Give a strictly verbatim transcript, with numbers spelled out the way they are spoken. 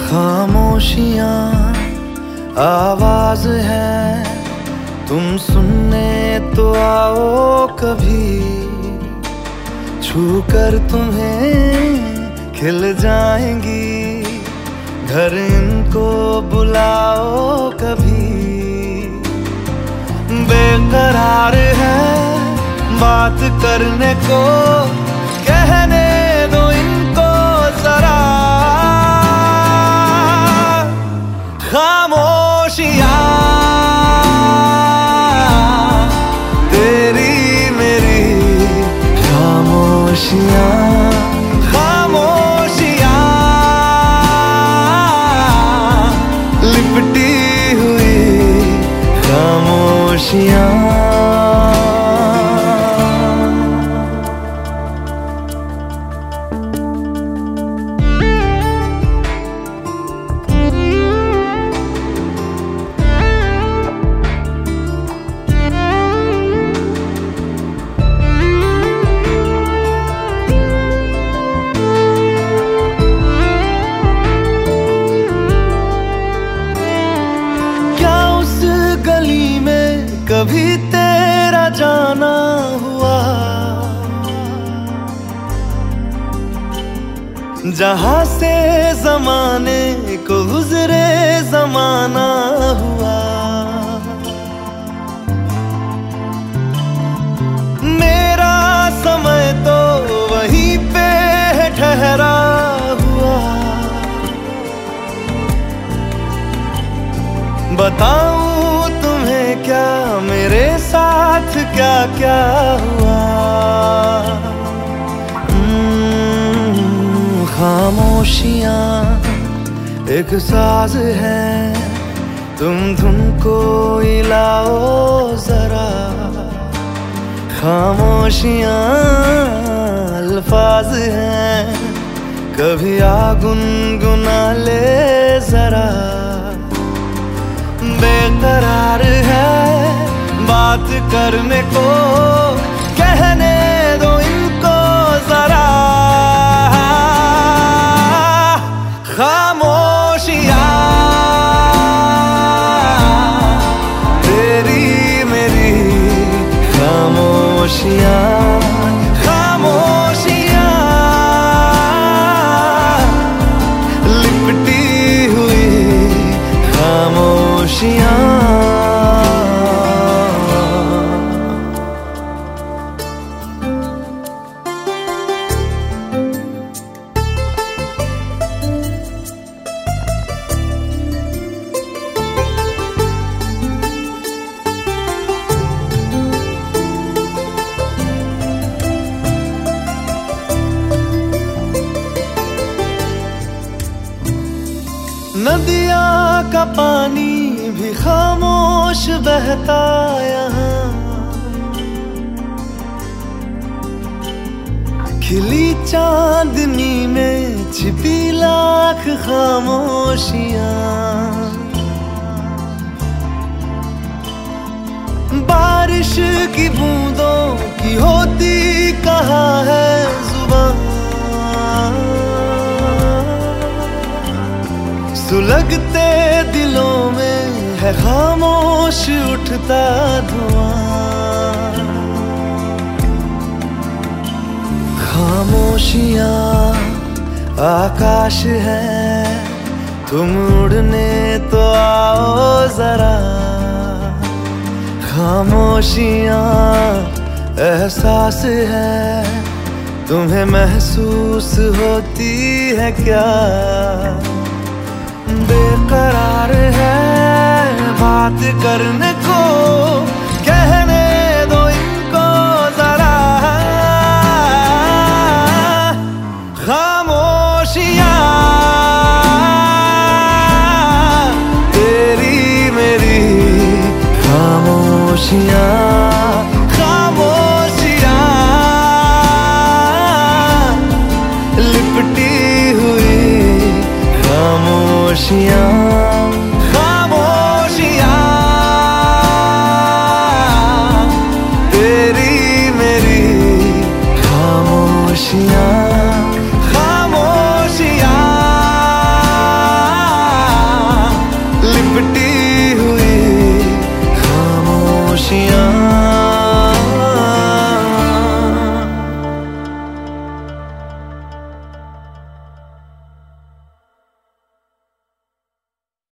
खामोशियाँ आवाज है, तुम सुनने तो आओ कभी। छू कर तुम्हें खिल जाएंगी, घर इनको बुलाओ कभी। बेकरार है बात करने को, कहने दो इनको जरा। खामोशियाँ तेरी मेरी खामोशियाँ, खामोशियाँ लिपटी हुई खामोशियाँ। कभी तेरा जाना हुआ, जहां से जमाने को गुजरे जमाना हुआ। मेरा समय तो वहीं पे ठहरा हुआ। बताऊं तुम्हें क्या मेरे साथ क्या क्या हुआ। खामोशियाँ एक साज है, तुम धुन को हिलाओ जरा। खामोशियाँ अल्फाज हैं, कभी आ गुनगुना ले जरा। बेकरार है बात करने को, कहने दो इनको जरा। खामोशियाँ तेरी मेरी खामोशियाँ, खामोशियाँ लिपटी हुई खामोशियाँ। नदिया का पानी भी खामोश बहता यहाँ, खिली चांदनी में छिपी लाख खामोशियाँ। बारिश की बूंदों की होती कहाँ है जुबान, सुलगते दिलों में है खामोश उठता धुआं। खामोशियाँ आकाश है, तुम उड़ने तो आओ जरा। खामोशियाँ एहसास है, तुम्हें महसूस होती है क्या। बेकरार है बात करने को, कहने दो इनको जरा। खामोशियाँ तेरी मेरी खामोशियाँ, खामोशियाँ लिपटी हुई खामोशियाँ।